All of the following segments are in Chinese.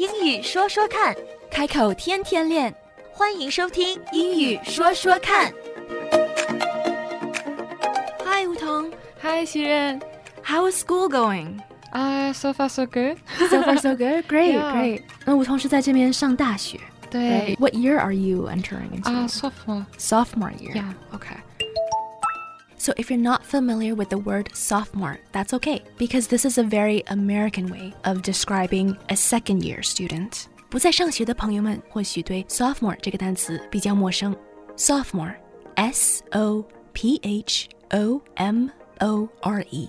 英语说说看， 开口天天练， 欢迎收听英语说说看。 Hi 梧桐 Hi 熙任 How is school going? So far so good. So far so good? Great, Yeah. great. 那梧桐是在这边上大学。 对 What year are you entering into? Sophomore. Sophomore year. Yeah. Okay. So if you're not familiar with the word sophomore, that's okay, because this is a very American way of describing a second-year student. 不在上学的朋友们或许对 sophomore 这个单词比较陌生。Sophomore, S-O-P-H-O-M-O-R-E.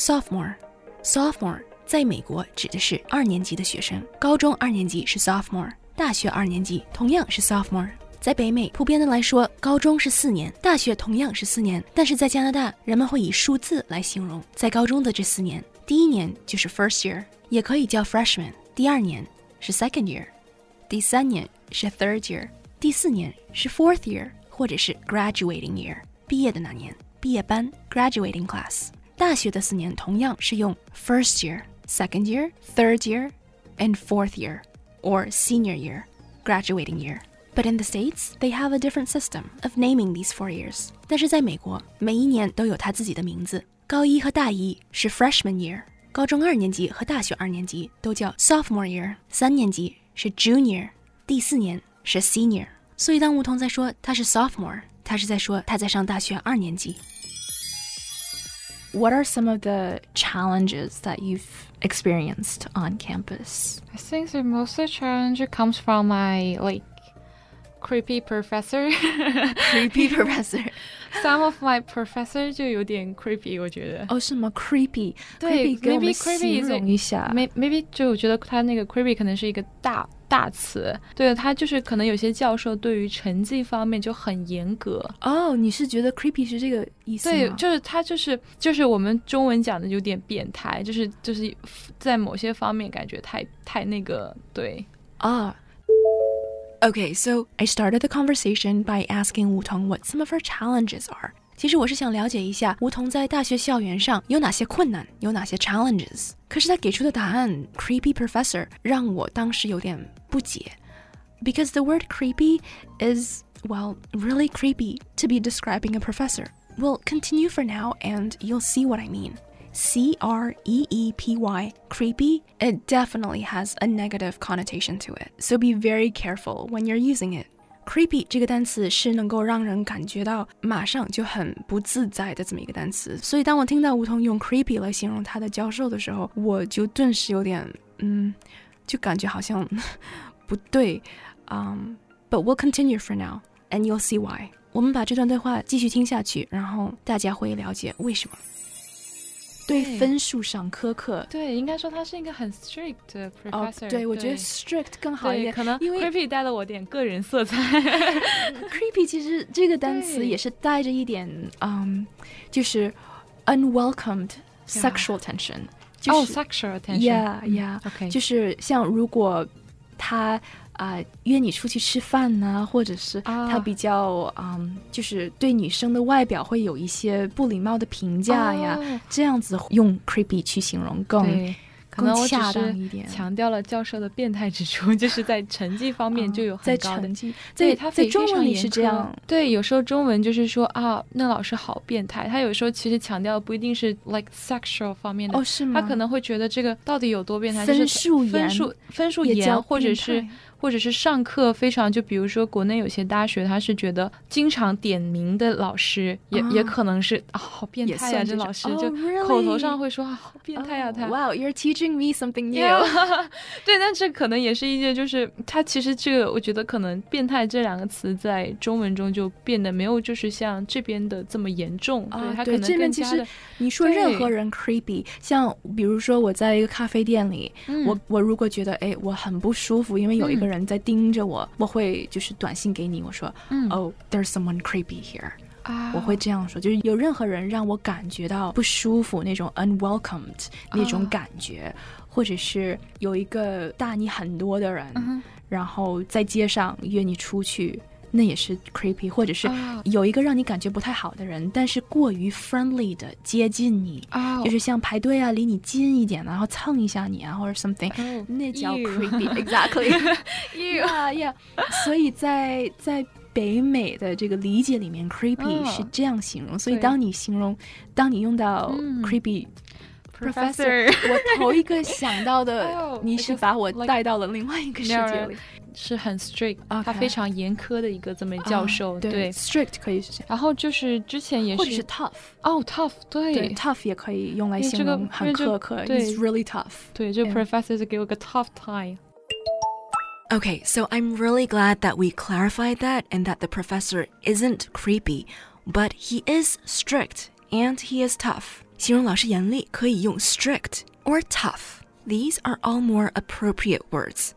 Sophomore 在美国指的是2年级的学生，高中2年级是 sophomore， 大学2年级同样是 sophomore。在北美普遍的来说，高中是4年，大学同样是4年，但是在加拿大人们会以数字来形容在高中的这4年。第1年就是 first year， 也可以叫 freshman， 第2年是 second year， 第3年是 third year， 第4年是 fourth year， 或者是 graduating year， 毕业的那年，毕业班 graduating class。 大学的4年同样是用 first year, second year, third year, and fourth year, or senior year, graduating year。But in the States, they have a different system of naming these 4 years. 但是在美国，每一年都有它自己的名字。高1和大1是 freshman year， 高中2年级和大学2年级都叫 sophomore year， 3年级是 junior， 第4年是 senior。 所以当梧桐在说他是 sophomore， 他是在说他在上大学2年级。What are some of the challenges that you've experienced on campus? I think the most challenge comes from my creepy professor. Creepy professor. Some of my professor 就有点 creepy 我觉得。 哦，是吗？ creepy 对给我们 creepy 形容一下。 maybe 就我觉得他那个 creepy 可能是一个大词。对，他就是可能有些教授对于成绩方面就很严格。 哦，你是觉得 creepy 是这个意思吗？ 对，就是他就是我们中文讲的有点变态，就是在某些方面感觉太那个。对啊。Okay, so I started the conversation by asking 梧桐 what some of her challenges are. 其实我是想了解一下梧桐在大学校园上有哪些困难，有哪些 challenges。 可是他给出的答案 creepy professor 让我当时有点不解。 Because the word creepy is, well, really creepy to be describing a professor. We'll continue for now and you'll see what I mean. C-R-E-E-P-Y, creepy, it definitely has a negative connotation to it. So be very careful when you're using it. Creepy 这个单词是能够让人感觉到马上就很不自在的这么一个单词。所以当我听到梧桐用 creepy 来形容他的教授的时候，我就顿时有点就感觉好像不对。But we'll continue for now, and you'll see why. 我们把这段对话继续听下去，然后大家会了解为什么。对分数上苛刻， 对，应该说他是一个很 strict 的 professor。 对，我觉得 strict 更好一点， 可能因为 creepy 带了我点个人色彩。 creepy 其实这个单词也是带着一点就是 unwelcomed sexual tension。 sexual tension。 Yeah. 就是像如果他约你出去吃饭呢，或者是他比较就是对女生的外表会有一些不礼貌的评价呀，这样子用 creepy 去形容可能我只恰当一点， 强调了教授的变态之处，就是在成绩方面就有很高的成绩。 对，他在中文里是这样。 对，有时候中文就是说那老师好变态。他有时候其实强调的不一定是 like sexual 方面的。 是吗？ 他可能会觉得这个到底有多变态， 分数严，或者是上课非常，就比如说国内有些大学他是觉得经常点名的老师也可能是好变态啊，这老师就口头上会说好变态啊。 Wow, you're teaching me something new. 对，但这可能也是一件，就是他其实这个我觉得可能变态这2个词在中文中就变得没有就是像这边的这么严重。对，他可能更加的。其实你说任何人 creepy， 像比如说我在一个咖啡店里，我如果觉得我很不舒服，因为有一个人在盯着我，我会就是短信给你，我说Oh, there's someone creepy here. 我会这样说，就是有任何人让我感觉到不舒服，那种 unwelcomed 那种感觉，或者是有一个大你很多的人，然后在街上约你出去那也是 creepy， 或者是有一个让你感觉不太好的人，但是过于 friendly 的接近你，就是像排队啊，离你近一点，然后蹭一下你啊，或者 something，那叫 creepy exactly yeah， 所以在北美的这个理解里面 creepy 是这样形容，所以当你用到 creepy professor， 我头一个想到的你是把我带到了另外一个世界里， 是很 strict， 他非常严苛的一个这么教授， 对 strict 可以是这样， 然后就是之前也是或者是 tough， tough， 对 tough 也可以用来形容很苛刻， 对 ，it's really tough， 对，这个 professor 是给我个 tough time。Okay, so I'm really glad that we clarified that and that the professor isn't creepy, but he is strict and he is tough. 形容老师严厉可以用 strict or tough. These are all more appropriate words.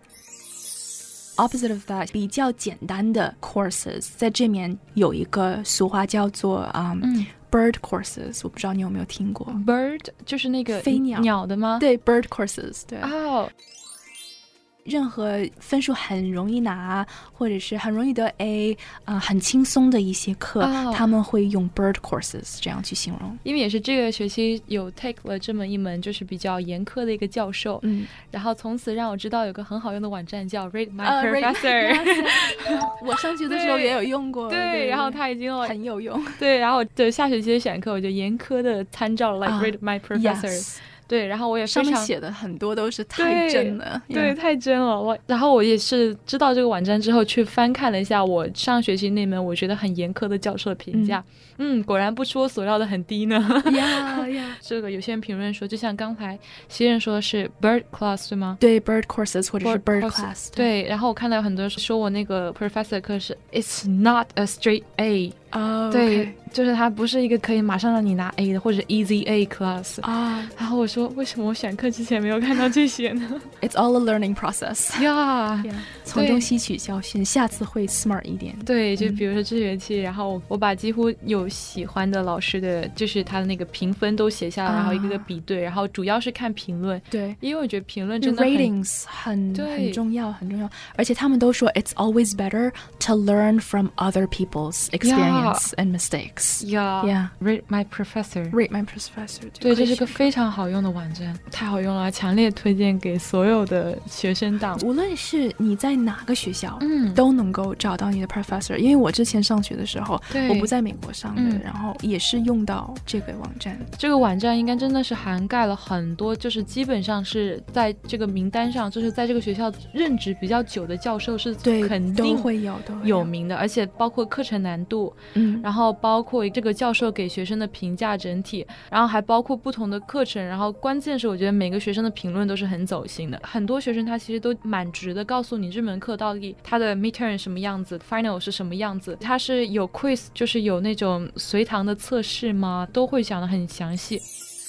Opposite of that, 比较简单的 courses 在这面有一个俗话叫做bird courses， 我不知道你有没有听过。 Bird 就是那个飞鸟的吗？ 对 bird courses， 对。任何分数很容易拿或者是很容易得 A，很轻松的一些课，他们会用 bird courses 这样去形容。 因为也是这个学期有 take 了这么一门就是比较严苛的一个教授，然后从此让我知道有个很好用的网站叫 Rate My Professor， 我上学的时候也有用过， 对，然后他已经很有用， 对，然后我的下学期的选课我就严苛的参照了 Rate My Professor。对，然后我也非常上面写的很多都是太真了， 对，太真了。然后我也是知道这个网站之后去翻看了一下我上学期那门我觉得很严苛的教授的评价，果然不出我所料的很低呢。这个有些人评论说，就像刚才西人说的是 bird class 对吗？ 对 bird courses 或者是 bird class， 对。然后我看到有很多人说我那个 professor 课是 it's not a straight A。对，就是它不是一个可以马上让你拿 A 的或者 easy A class 然后我说为什么我选课之前没有看到这些呢？ It's all a learning process， 从中吸取教训，下次会 smart 一点。 对，就比如说这学期然后我把几乎有喜欢的老师的就是他的那个评分都写下来，然后一个个比对，然后主要是看评论， 对， 因为我觉得评论真的 ratings 很重要，很重要，而且他们都说 it's always better to learn from other people's experience and mistakes. Rate My Professor. Rate My Professor. 对，这是个非常好用的网站，太好用了，强烈推荐给所有的学生党。 无论是你在哪个学校，都能够找到你的 professor。因为我之前上学的时候，我不在美国上的，然后也是用到这个网站。 这个网站应该真的是涵盖了很多，就是基本上是在这个名单上，就是在这个学校任职比较久的教授是肯定都会有名的，而且包括课程难度，然后包括这个教授给学生的评价整体，然后还包括不同的课程，然后关键是我觉得每个学生的评论都是很走心的，很多学生他其实都蛮直的告诉你这门课到底他的 midterm 什么样子， final 是什么样子，他是有 quiz 就是有那种随堂的测试吗，都会讲得很详细。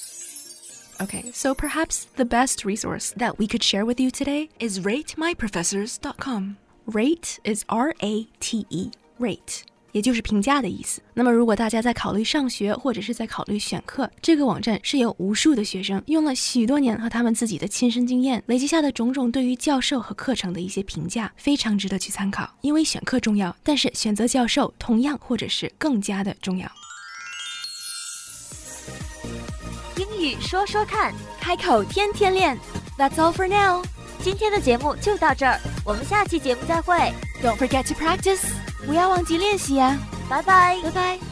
Okay, so perhaps the best resource that we could share with you today is ratemyprofessors.com. Rate is R-A-T-E, rate.也就是评价的意思。那么如果大家在考虑上学或者是在考虑选课，这个网站是由无数的学生用了许多年和他们自己的亲身经验累积下的种种对于教授和课程的一些评价，非常值得去参考。因为选课重要，但是选择教授同样或者是更加的重要。 英语说说看，开口天天练。That's all for now. 今天的节目就到这儿，我们下期节目再会。 Don't forget to practice. 不要忘记练习呀。 拜拜， 拜拜。